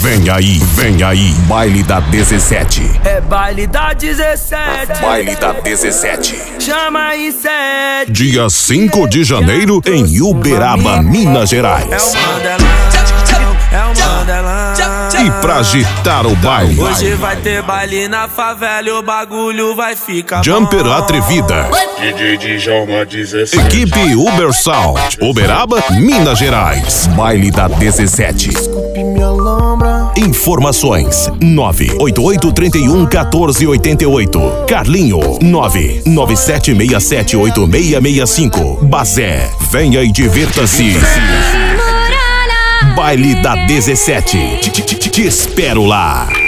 Vem aí, Baile da 17. É baile da 17. Baile da 17. Chama aí 7. Dia 5 de janeiro em Uberaba, Minas Gerais. É o Mandelão, é o Mandelão. E pra agitar o baile, Hoje vai ter baile na favela e o bagulho vai ficar Jumper bom. Atrevida, DJ Djalma 17. equipe Uber Sound, Uberaba, Minas Gerais. Baile da 17. Informações 988311488. Carlinho 997678665. Bazé, venha e divirta-se. Baile da 17. Te espero lá.